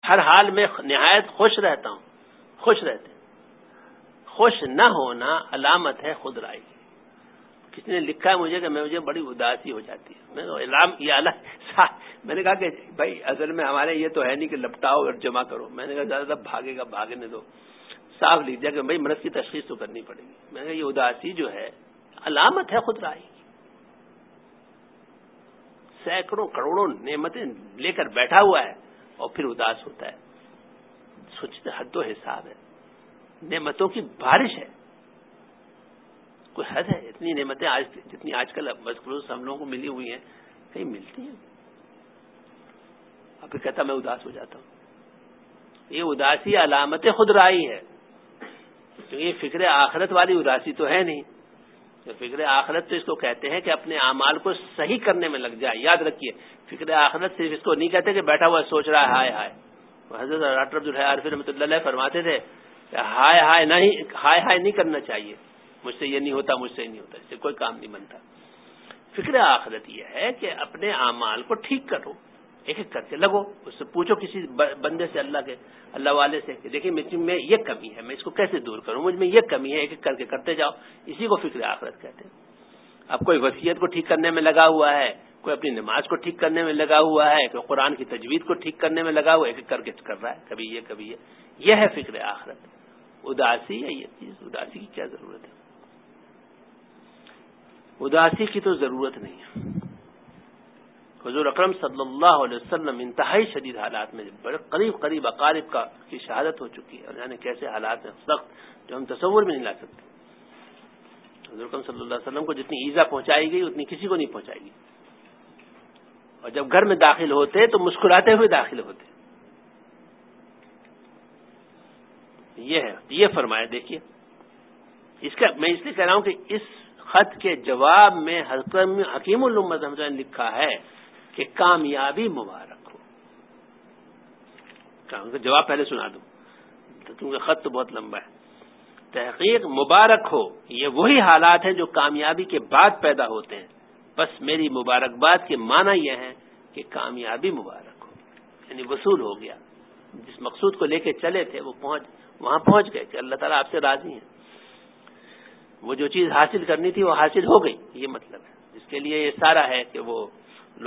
ہر حال میں نہایت خوش رہتا ہوں. خوش رہتے ہیں. خوش نہ ہونا علامت ہے خود رائی کی. کسی نے لکھا ہے مجھے کہ مجھے بڑی اداسی ہو جاتی ہے. میں نے کہا کہ بھائی اصل میں ہمارے یہ تو ہے نہیں کہ لپٹاؤ اور جمع کرو. میں نے کہا زیادہ بھاگے گا بھاگنے دو. صاف لکھ دیا کہ بھائی مرض کی تشخیص تو کرنی پڑے گی. میں نے کہا یہ اداسی جو ہے علامت ہے خود رائی کی. سینکڑوں کروڑوں نعمتیں لے کر بیٹھا ہوا ہے اور پھر اداس ہوتا ہے. سوچتے حد و حساب ہے. نعمتوں کی بارش ہے. کوئی حد ہے؟ اتنی نعمتیں جتنی آج کل مخصوص ہم لوگوں کو ملی ہوئی ہیں کہیں ملتی ہیں؟ اب پھر کہتا میں اداس ہو جاتا ہوں. یہ اداسی علامت خود رائی ہے. کیونکہ یہ فکر آخرت والی اداسی تو ہے نہیں. فکر آخرت تو اس کو کہتے ہیں کہ اپنے اعمال کو صحیح کرنے میں لگ جائے. یاد رکھیے فکر آخرت صرف اس کو نہیں کہتے کہ بیٹھا ہوا سوچ رہا ہے ہائے ہائے. حضرت ڈاکٹر عبدالحی عارفی رحمۃ اللہ علیہ فرماتے تھے کہ ہائے ہائے نہیں کرنا چاہیے. مجھ سے یہ نہیں ہوتا, مجھ سے یہ نہیں ہوتا, اس سے کوئی کام نہیں بنتا. فکر آخرت یہ ہے کہ اپنے اعمال کو ٹھیک کرو, ایک ایک کر کے لگو. اس سے پوچھو کسی بندے سے, اللہ والے سے کہ دیکھیں مجھ میں یہ کمی ہے, میں اس کو کیسے دور کروں, مجھ میں یہ کمی ہے. ایک ایک کر کے کرتے جاؤ. اسی کو فکر آخرت کہتے ہیں. اب کوئی وصیت کو ٹھیک کرنے میں لگا ہوا ہے, کوئی اپنی نماز کو ٹھیک کرنے میں لگا ہوا ہے, کوئی قرآن کی تجوید کو ٹھیک کرنے میں لگا ہوا ہے, ایک ایک کر کے کر رہا ہے. کبھی یہ کبھی یہ ہے فکر آخرت. اداسی ہے یہ چیز. اداسی کی کیا ضرورت ہے؟ اداسی کی تو ضرورت نہیں ہے. حضور اکرم صلی اللہ علیہ وسلم انتہائی شدید حالات میں بڑے قریب اقارب کی شہادت ہو چکی ہے, اور یعنی کیسے حالات ہیں سخت جو ہم تصور میں نہیں لا سکتے. حضور اکرم صلی اللہ علیہ وسلم کو جتنی ایذا پہنچائی گئی اتنی کسی کو نہیں پہنچائی گئی. اور جب گھر میں داخل ہوتے تو مسکراتے ہوئے داخل ہوتے. یہ ہے, یہ فرمایا. دیکھیے اس کا میں اس لیے کہہ رہا ہوں کہ اس خط کے جواب میں حکیم الامت نے لکھا ہے کہ کامیابی مبارک ہو. جواب پہلے سنا دوں کیونکہ خط تو بہت لمبا ہے. تحقیق مبارک ہو, یہ وہی حالات ہیں جو کامیابی کے بعد پیدا ہوتے ہیں. بس میری مبارکباد کے معنی یہ ہے کہ کامیابی مبارک ہو, یعنی وصول ہو گیا. جس مقصود کو لے کے چلے تھے وہ وہاں پہنچ گئے کہ اللہ تعالیٰ آپ سے راضی ہیں. وہ جو چیز حاصل کرنی تھی وہ حاصل ہو گئی. یہ مطلب ہے جس کے لیے یہ سارا ہے کہ وہ